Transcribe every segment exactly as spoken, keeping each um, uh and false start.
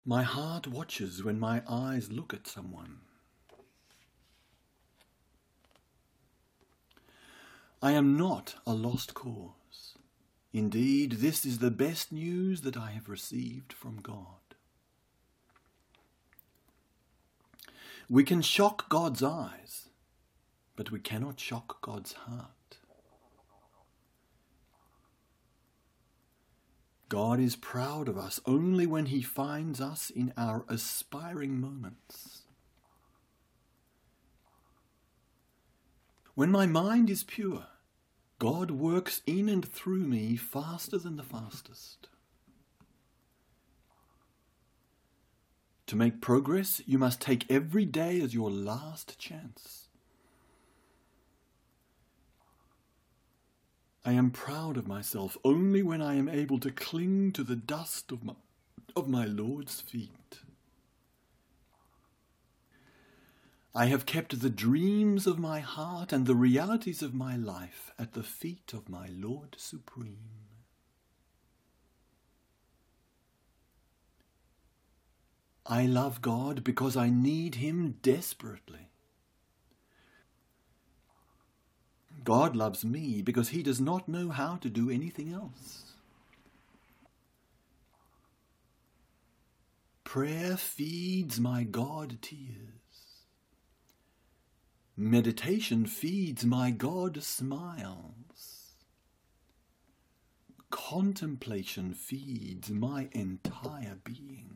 My heart watches when my eyes look at someone. I am not a lost cause. Indeed, this is the best news that I have received from God. We can shock God's eyes, but we cannot shock God's heart. God is proud of us only when He finds us in our aspiring moments. When my mind is pure, God works in and through me faster than the fastest. To make progress, you must take every day as your last chance. I am proud of myself only when I am able to cling to the dust of my, of my Lord's feet. I have kept the dreams of my heart and the realities of my life at the feet of my Lord Supreme. I love God because I need Him desperately. God loves me because He does not know how to do anything else. Prayer feeds my God tears. Meditation feeds my God smiles. Contemplation feeds my entire being.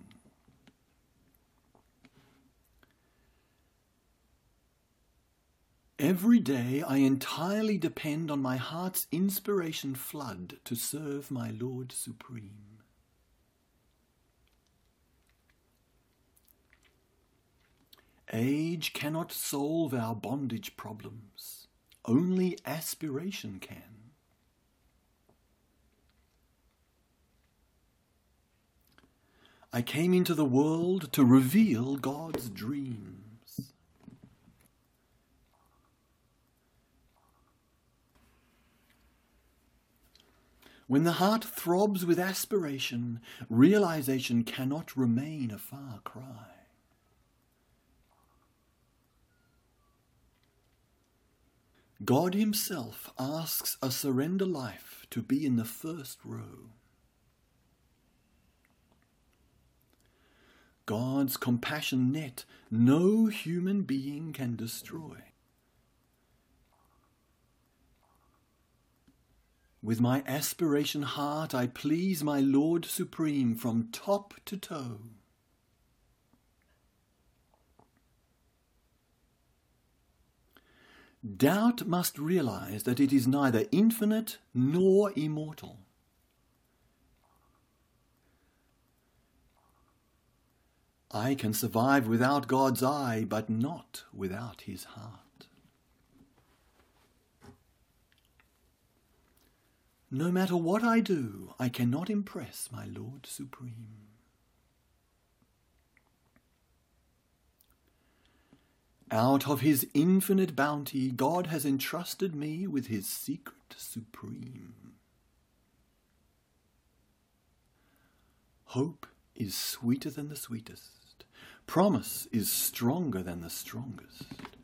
Every day I entirely depend on my heart's inspiration flood to serve my Lord Supreme. Age cannot solve our bondage problems. Only aspiration can. I came into the world to reveal God's dreams. When the heart throbs with aspiration, realization cannot remain a far cry. God Himself asks a surrender life to be in the first row. God's compassion net no human being can destroy. With my aspiration heart I please my Lord Supreme from top to toe. Doubt must realize that it is neither infinite nor immortal. I can survive without God's eye, but not without His heart. No matter what I do, I cannot impress my Lord Supreme. Out of His infinite bounty, God has entrusted me with His secret supreme. Hope is sweeter than the sweetest. Promise is stronger than the strongest.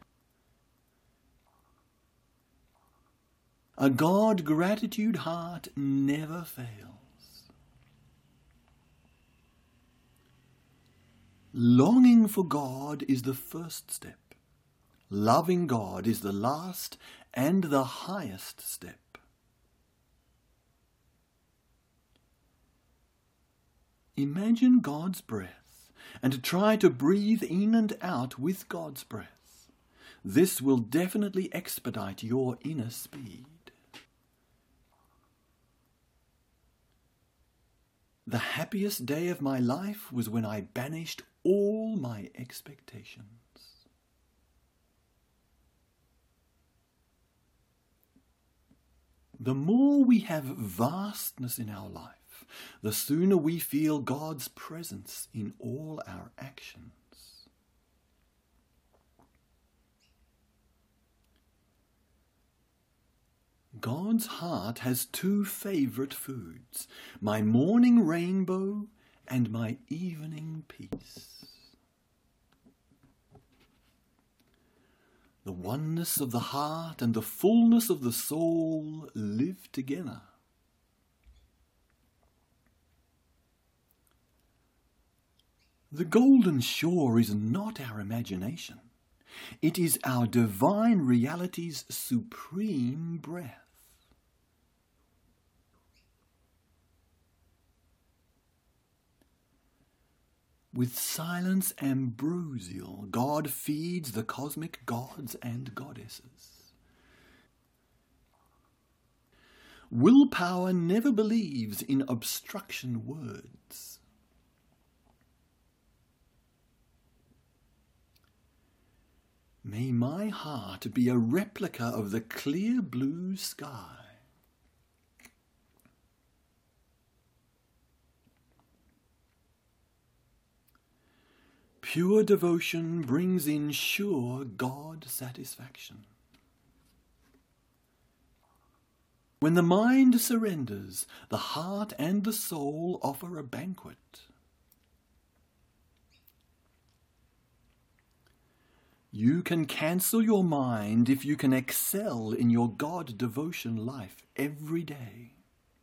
A God gratitude heart never fails. Longing for God is the first step. Loving God is the last and the highest step. Imagine God's breath and try to breathe in and out with God's breath. This will definitely expedite your inner speed. The happiest day of my life was when I banished all my expectations. The more we have vastness in our life, the sooner we feel God's presence in all our actions. God's heart has two favorite foods, my morning rainbow and my evening peace. The oneness of the heart and the fullness of the soul live together. The golden shore is not our imagination. It is our divine reality's supreme breath. With silence ambrosial, God feeds the cosmic gods and goddesses. Willpower never believes in obstruction words. May my heart be a replica of the clear blue sky. Pure devotion brings in sure God satisfaction. When the mind surrenders, the heart and the soul offer a banquet. You can cancel your mind if you can excel in your God devotion life every day.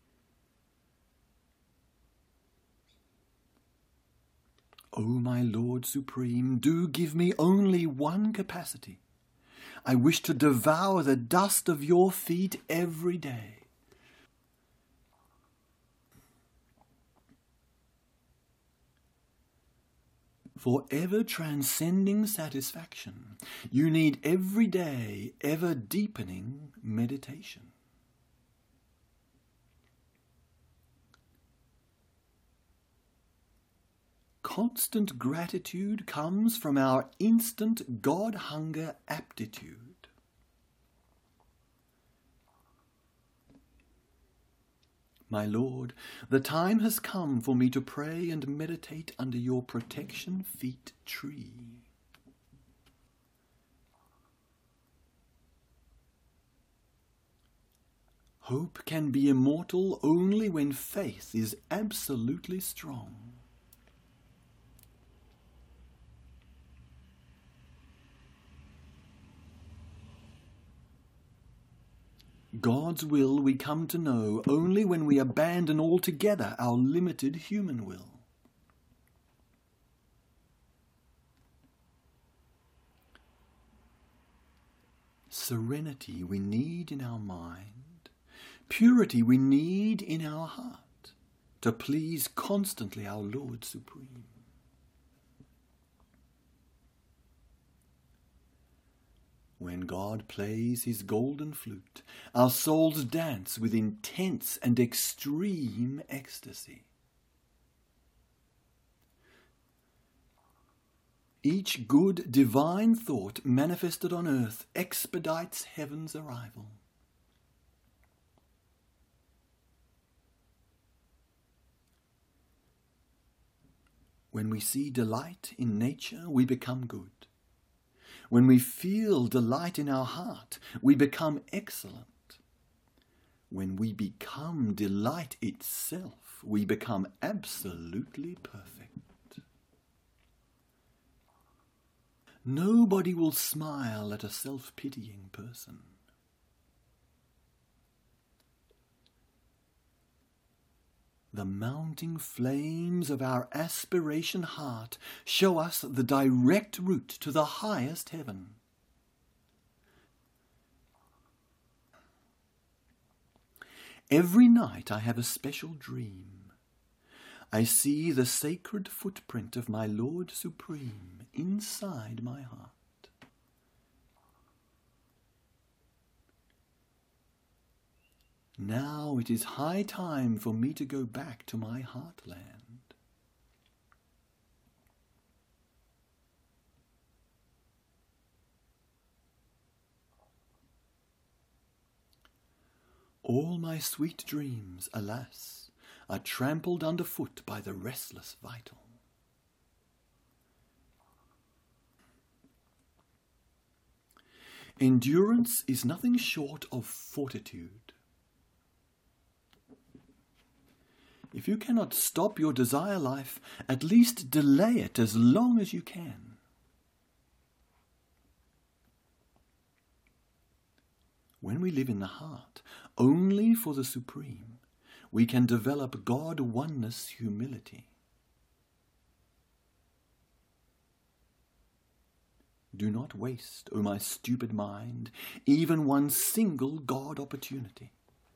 O my Lord Supreme, do give me only one capacity. I wish to devour the dust of your feet every day. For ever transcending satisfaction, you need every day ever deepening meditation. Constant gratitude comes from our instant God-hunger aptitude. My Lord, the time has come for me to pray and meditate under your protection feet tree. Hope can be immortal only when faith is absolutely strong. God's will we come to know only when we abandon altogether our limited human will. Serenity we need in our mind, purity we need in our heart, to please constantly our Lord Supreme. When God plays his golden flute, our souls dance with intense and extreme ecstasy. Each good divine thought manifested on earth expedites heaven's arrival. When we see delight in nature, we become good. When we feel delight in our heart, we become excellent. When we become delight itself, we become absolutely perfect. Nobody will smile at a self-pitying person. The mounting flames of our aspiration heart show us the direct route to the highest heaven. Every night I have a special dream. I see the sacred footprint of my Lord Supreme inside my heart. Now it is high time for me to go back to my heartland. All my sweet dreams, alas, are trampled underfoot by the restless vital. Endurance is nothing short of fortitude. If you cannot stop your desire life, at least delay it as long as you can. When we live in the heart, only for the supreme, we can develop God-oneness humility. Do not waste, O my stupid mind, even one single God opportunity.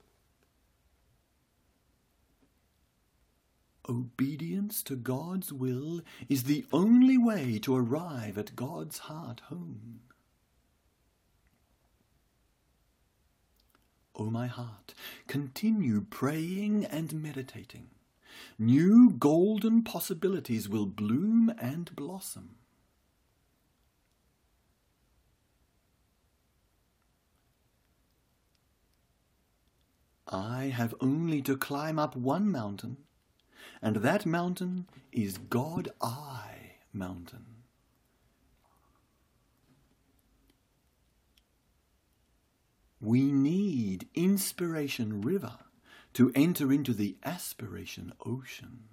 Obedience to God's will is the only way to arrive at God's heart home. O my heart, continue praying and meditating. New golden possibilities will bloom and blossom. I have only to climb up one mountain, and that mountain is God-I mountain. We need inspiration river to enter into the aspiration ocean.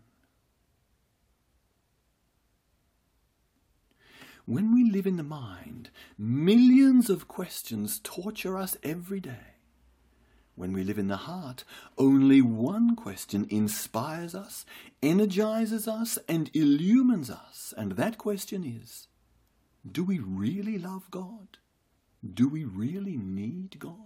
When we live in the mind, millions of questions torture us every day. When we live in the heart, only one question inspires us, energizes us, and illumines us. And that question is, do we really love God? Do we really need God?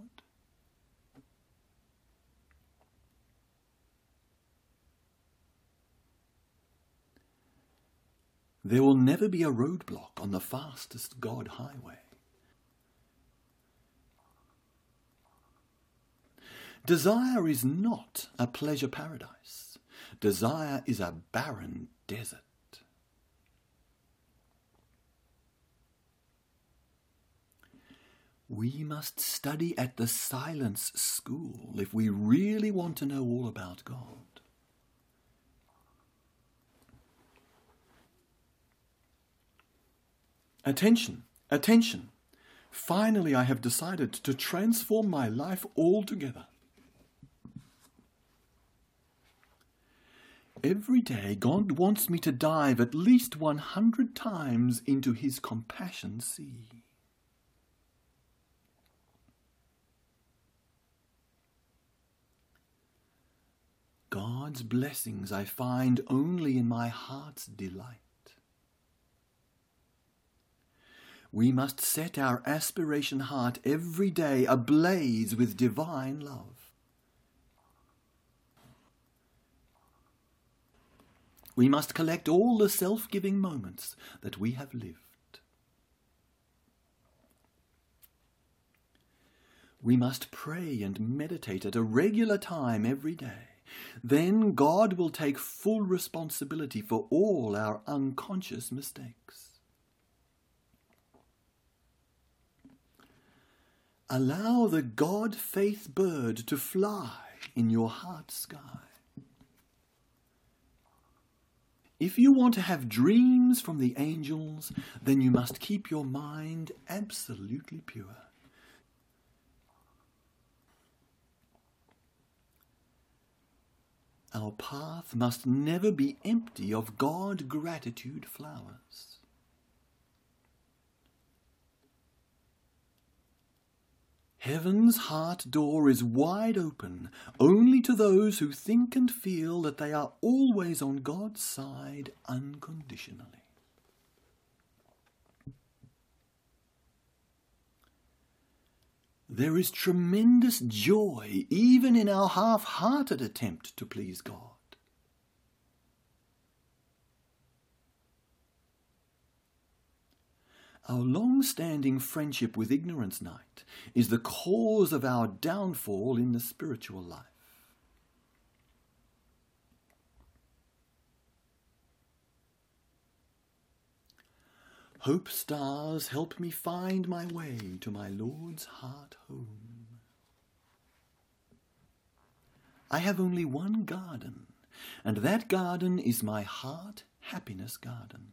There will never be a roadblock on the fastest God highway. Desire is not a pleasure paradise. Desire is a barren desert. We must study at the silence school if we really want to know all about God. Attention, attention. Finally, I have decided to transform my life altogether. Every day, God wants me to dive at least one hundred times into His compassion sea. God's blessings I find only in my heart's delight. We must set our aspiration heart every day ablaze with divine love. We must collect all the self-giving moments that we have lived. We must pray and meditate at a regular time every day. Then God will take full responsibility for all our unconscious mistakes. Allow the God-faith bird to fly in your heart sky. If you want to have dreams from the angels, then you must keep your mind absolutely pure. Our path must never be empty of God-gratitude flowers. Heaven's heart door is wide open only to those who think and feel that they are always on God's side unconditionally. There is tremendous joy even in our half-hearted attempt to please God. Our long-standing friendship with Ignorance Night is the cause of our downfall in the spiritual life. Hope stars help me find my way to my Lord's heart home. I have only one garden, and that garden is my heart happiness garden.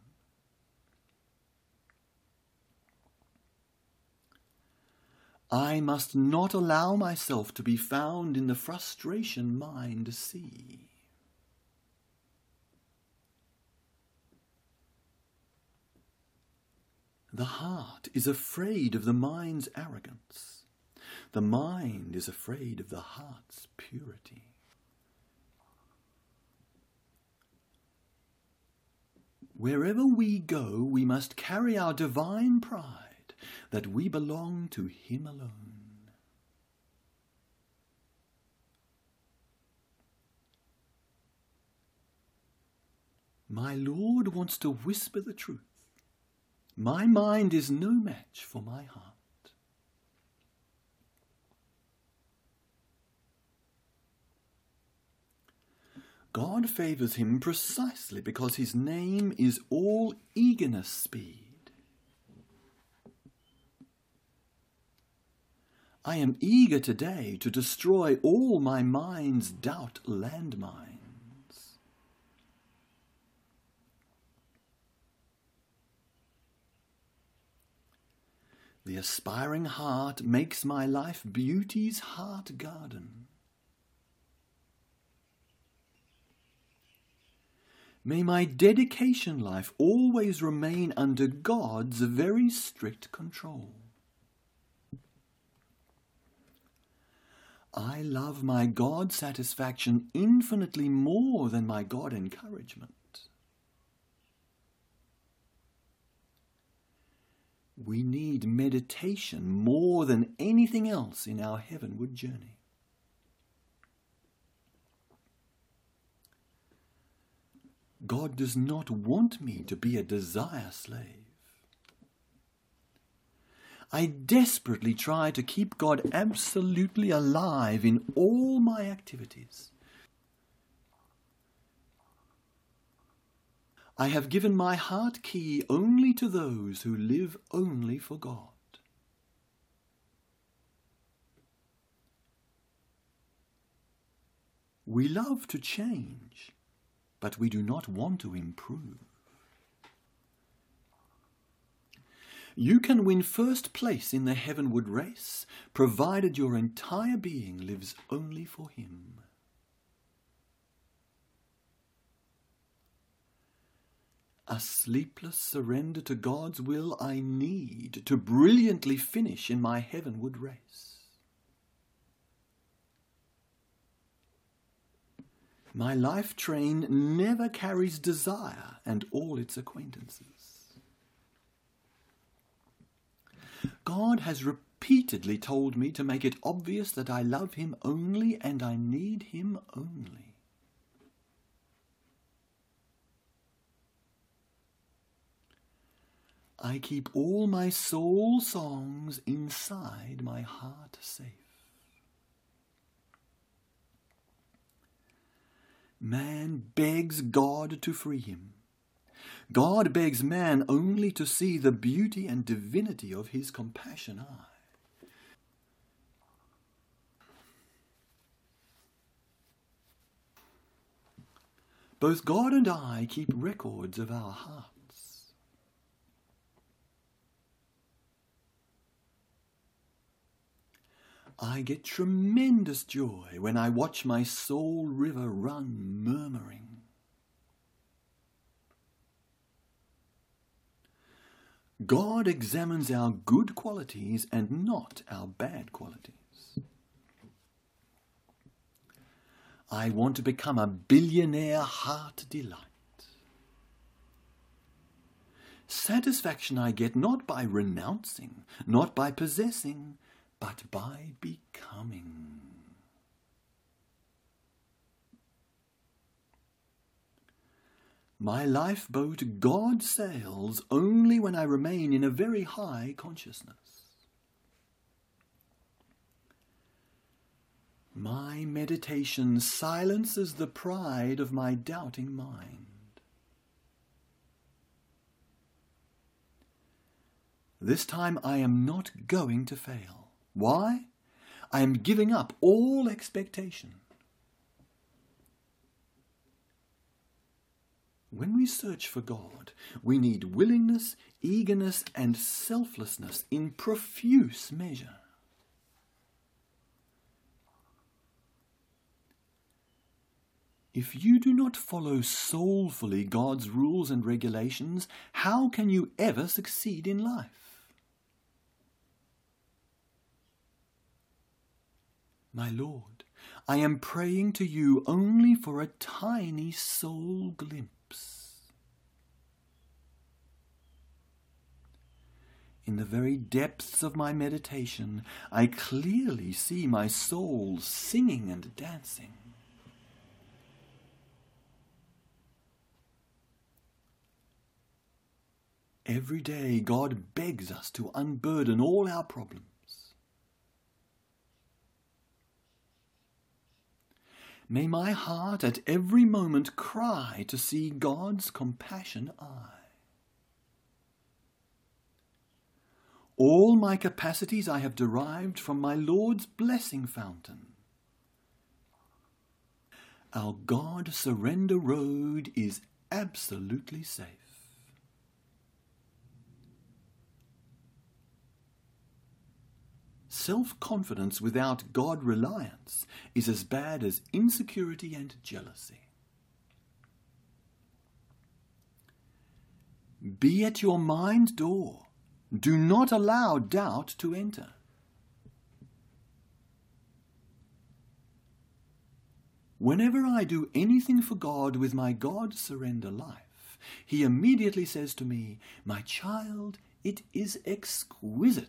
I must not allow myself to be found in the frustration mind sea. The heart is afraid of the mind's arrogance. The mind is afraid of the heart's purity. Wherever we go, we must carry our divine pride that we belong to Him alone. My Lord wants to whisper the truth. My mind is no match for my heart. God favours him precisely because his name is all eagerness speed. I am eager today to destroy all my mind's doubt landmines. The aspiring heart makes my life beauty's heart garden. May my dedication life always remain under God's very strict control. I love my God satisfaction infinitely more than my God encouragement. We need meditation more than anything else in our heavenward journey. God does not want me to be a desire slave. I desperately try to keep God absolutely alive in all my activities. I have given my heart key only to those who live only for God. We love to change, but we do not want to improve. You can win first place in the heavenward race, provided your entire being lives only for Him. A sleepless surrender to God's will I need to brilliantly finish in my heavenward race. My life train never carries desire and all its acquaintances. God has repeatedly told me to make it obvious that I love Him only and I need Him only. I keep all my soul songs inside my heart safe. Man begs God to free him. God begs man only to see the beauty and divinity of his compassion eye. Both God and I keep records of our hearts. I get tremendous joy when I watch my soul river run murmuring. God examines our good qualities and not our bad qualities. I want to become a billionaire heart delight. Satisfaction I get not by renouncing, not by possessing, but by becoming. My lifeboat God sails only when I remain in a very high consciousness. My meditation silences the pride of my doubting mind. This time I am not going to fail. Why? I am giving up all expectation. When we search for God, we need willingness, eagerness, and selflessness in profuse measure. If you do not follow soulfully God's rules and regulations, how can you ever succeed in life? My Lord, I am praying to you only for a tiny soul glimpse. In the very depths of my meditation, I clearly see my soul singing and dancing. Every day, God begs us to unburden all our problems. May my heart at every moment cry to see God's compassion eye. All my capacities I have derived from my Lord's blessing fountain. Our God surrender road is absolutely safe. Self-confidence without God-reliance is as bad as insecurity and jealousy. Be at your mind door. Do not allow doubt to enter. Whenever I do anything for God with my God-surrender life, He immediately says to me, "My child, it is exquisite."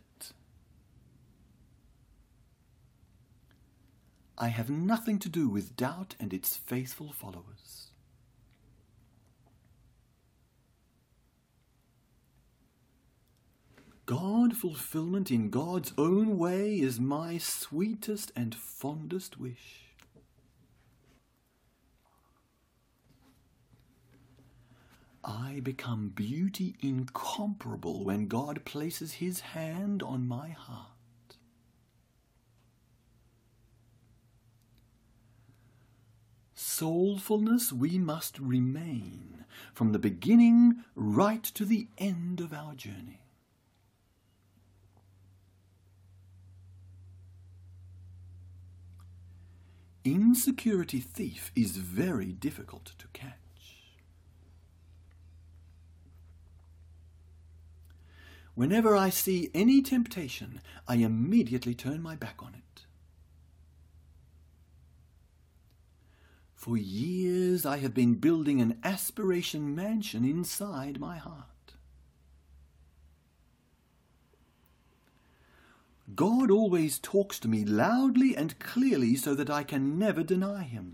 I have nothing to do with doubt and its faithful followers. God fulfillment in God's own way is my sweetest and fondest wish. I become beauty incomparable when God places His hand on my heart. Soulfulness we must remain from the beginning right to the end of our journey. Insecurity thief is very difficult to catch. Whenever I see any temptation, I immediately turn my back on it. For years I have been building an aspiration mansion inside my heart. God always talks to me loudly and clearly so that I can never deny Him.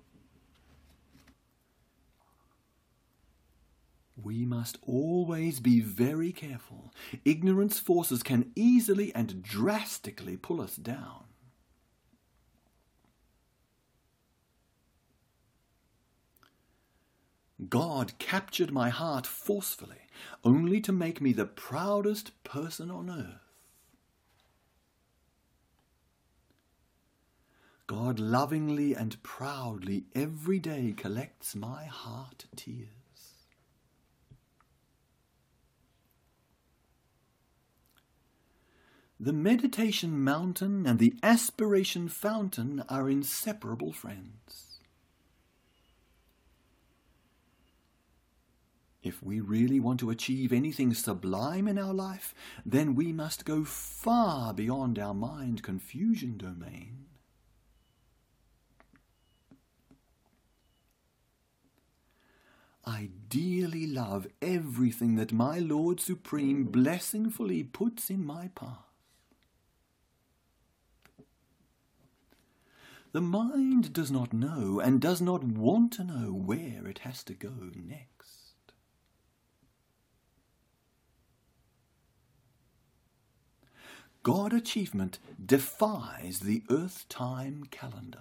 We must always be very careful. Ignorance forces can easily and drastically pull us down. God captured my heart forcefully, only to make me the proudest person on earth. God lovingly and proudly every day collects my heart tears. The meditation mountain and the aspiration fountain are inseparable friends. If we really want to achieve anything sublime in our life, then we must go far beyond our mind confusion domain. I dearly love everything that my Lord Supreme blessingfully puts in my path. The mind does not know and does not want to know where it has to go next. God achievement defies the earth-time calendar.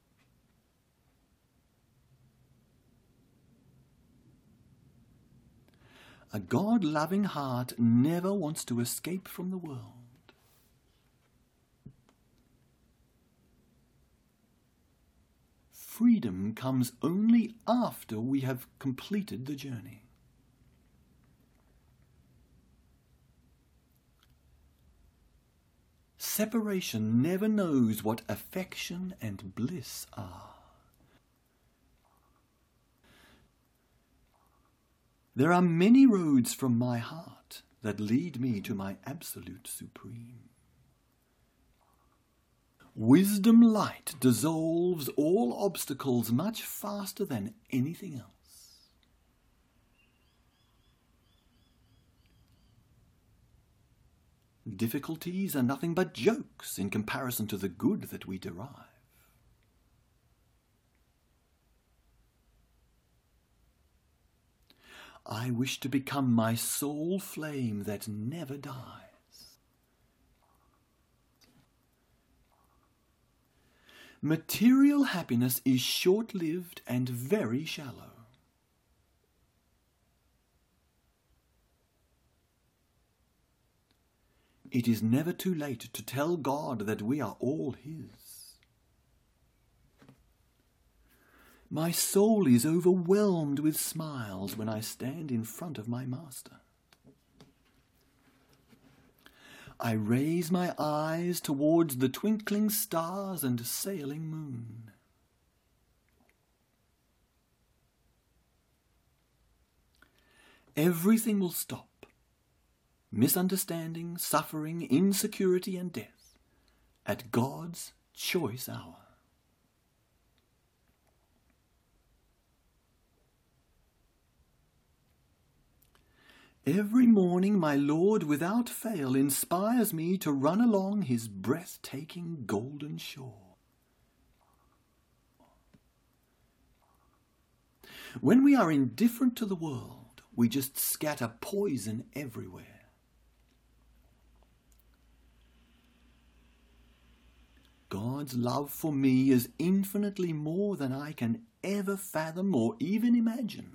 A God-loving heart never wants to escape from the world. Freedom comes only after we have completed the journey. Separation never knows what affection and bliss are. There are many roads from my heart that lead me to my absolute supreme. Wisdom light dissolves all obstacles much faster than anything else. Difficulties are nothing but jokes in comparison to the good that we derive. I wish to become my soul flame that never dies. Material happiness is short-lived and very shallow. It is never too late to tell God that we are all His. My soul is overwhelmed with smiles when I stand in front of my Master. I raise my eyes towards the twinkling stars and sailing moon. Everything will stop. Misunderstanding, suffering, insecurity, and death at God's choice hour. Every morning my Lord without fail inspires me to run along His breathtaking golden shore. When we are indifferent to the world, we just scatter poison everywhere. God's love for me is infinitely more than I can ever fathom or even imagine.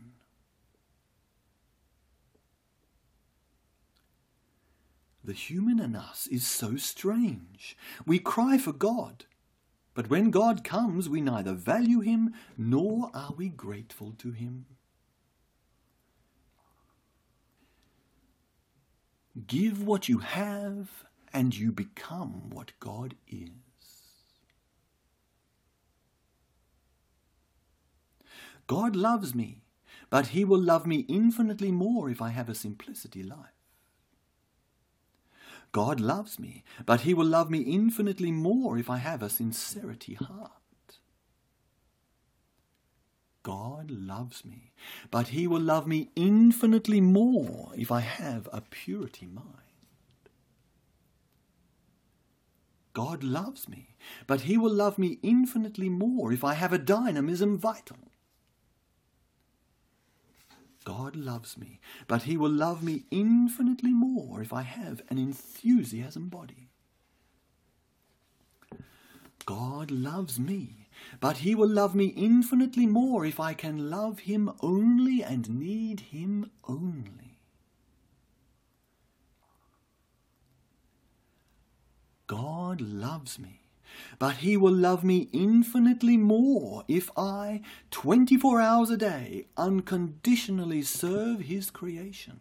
The human in us is so strange. We cry for God, but when God comes, we neither value Him nor are we grateful to Him. Give what you have, and you become what God is. God loves me, but He will love me infinitely more if I have a simplicity life. God loves me, but He will love me infinitely more if I have a sincerity heart. God loves me, but He will love me infinitely more if I have a purity mind. God loves me, but He will love me infinitely more if I have a dynamism vital. God loves me, but He will love me infinitely more if I have an enthusiasm body. God loves me, but He will love me infinitely more if I can love Him only and need Him only. God loves me, but He will love me infinitely more if I, twenty-four hours a day, unconditionally serve His creation.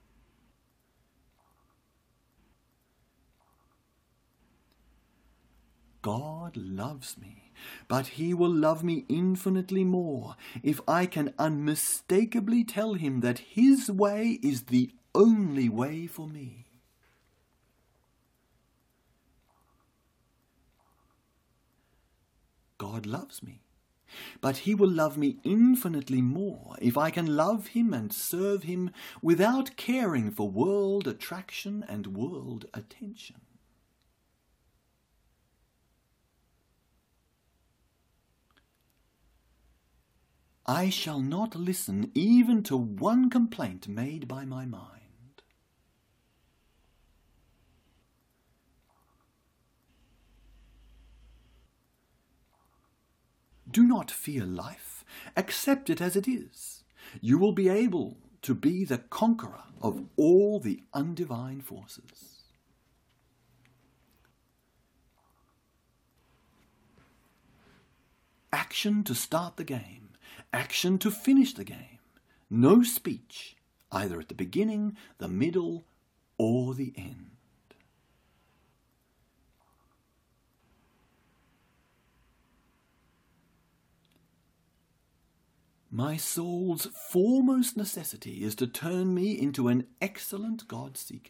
God loves me, but He will love me infinitely more if I can unmistakably tell Him that His way is the only way for me. God loves me, but He will love me infinitely more if I can love Him and serve Him without caring for world attraction and world attention. I shall not listen even to one complaint made by my mind. Do not fear life. Accept it as it is. You will be able to be the conqueror of all the undivine forces. Action to start the game. Action to finish the game. No speech, either at the beginning, the middle, or the end. My soul's foremost necessity is to turn me into an excellent God-seeker.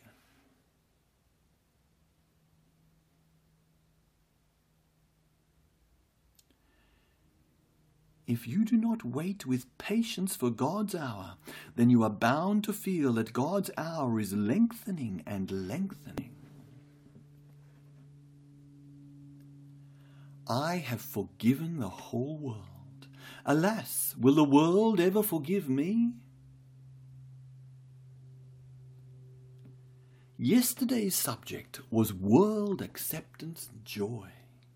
If you do not wait with patience for God's hour, then you are bound to feel that God's hour is lengthening and lengthening. I have forgiven the whole world. Alas, will the world ever forgive me? Yesterday's subject was world acceptance joy.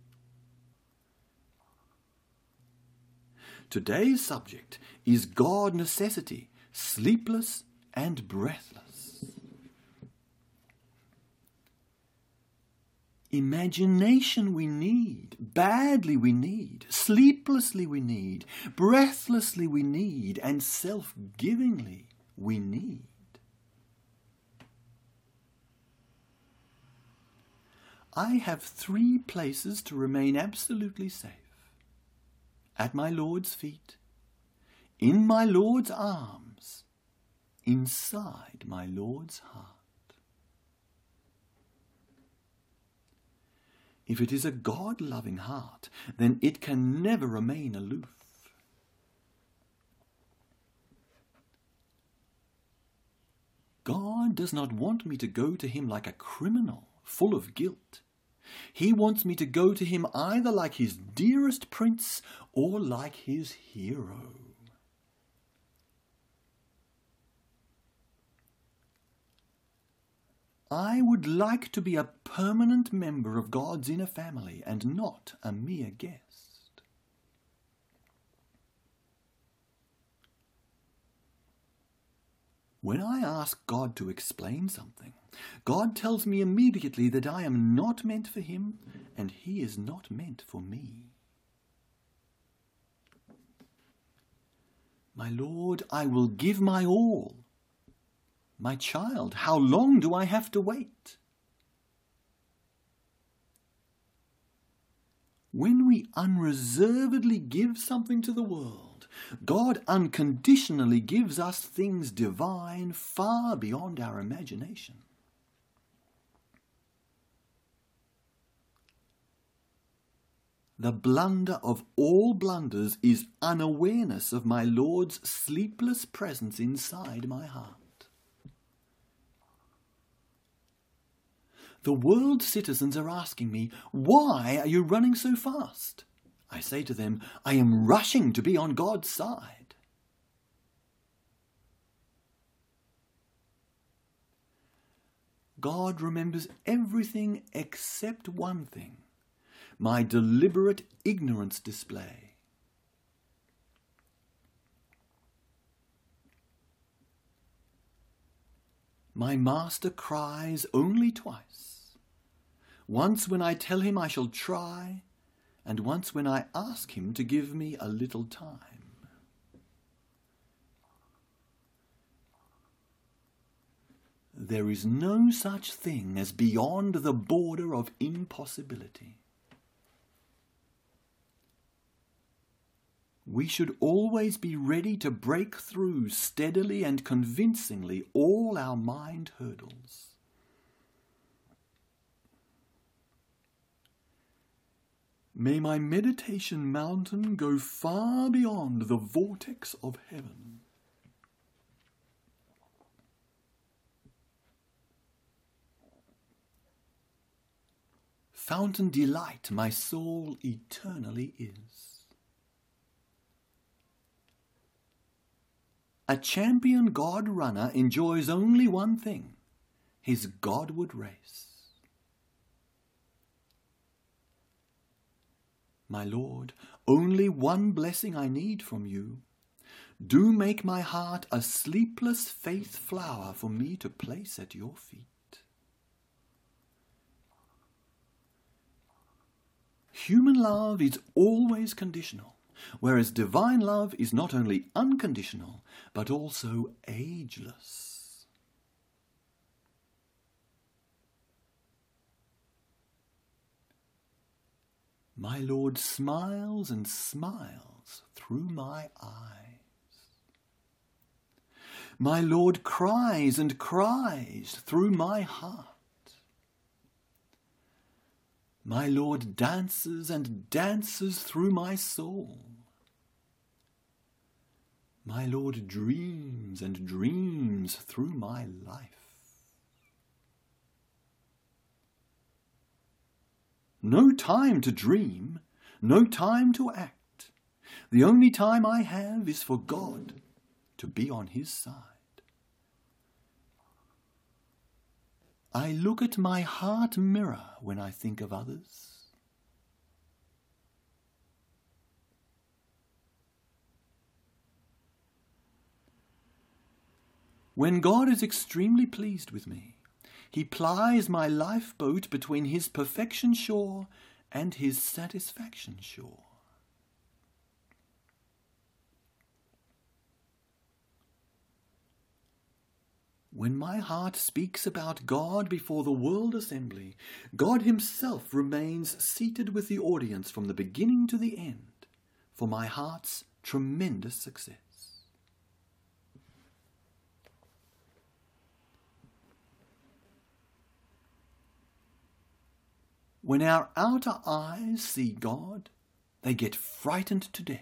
Today's subject is God necessity, sleepless and breathless. Imagination we need, badly we need, sleeplessly we need, breathlessly we need, and self-givingly we need. I have three places to remain absolutely safe. At my Lord's feet, in my Lord's arms, inside my Lord's heart. If it is a God-loving heart, then it can never remain aloof. God does not want me to go to him like a criminal, full of guilt. He wants me to go to him either like his dearest prince or like his hero. I would like to be a permanent member of God's inner family and not a mere guest. When I ask God to explain something, God tells me immediately that I am not meant for him and he is not meant for me. My Lord, I will give my all. My child, how long do I have to wait? When we unreservedly give something to the world, God unconditionally gives us things divine far beyond our imagination. The blunder of all blunders is unawareness of my Lord's sleepless presence inside my heart. The world's citizens are asking me, why are you running so fast? I say to them, I am rushing to be on God's side. God remembers everything except one thing, my deliberate ignorance display. My master cries only twice. Once when I tell him I shall try, and once when I ask him to give me a little time. There is no such thing as beyond the border of impossibility. We should always be ready to break through steadily and convincingly all our mind hurdles. May my meditation mountain go far beyond the vortex of heaven. Fountain delight my soul eternally is. A champion God runner enjoys only one thing, his Godward race. My Lord, only one blessing I need from you. Do make my heart a sleepless faith flower for me to place at your feet. Human love is always conditional, whereas divine love is not only unconditional, but also ageless. My Lord smiles and smiles through my eye. My Lord cries and cries through my heart. My Lord dances and dances through my soul. My Lord dreams and dreams through my life. No time to dream, no time to act. The only time I have is for God to be on his side. I look at my heart mirror when I think of others. When God is extremely pleased with me, he plies my lifeboat between his perfection shore and his satisfaction shore. When my heart speaks about God before the world assembly, God himself remains seated with the audience from the beginning to the end for my heart's tremendous success. When our outer eyes see God, they get frightened to death.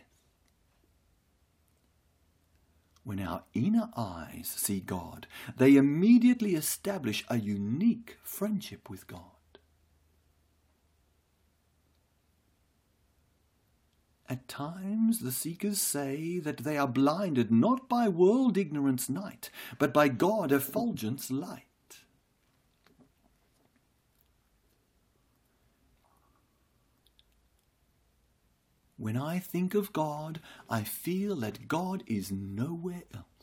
When our inner eyes see God, they immediately establish a unique friendship with God. At times the seekers say that they are blinded not by world ignorance night, but by God effulgence light. When I think of God, I feel that God is nowhere else.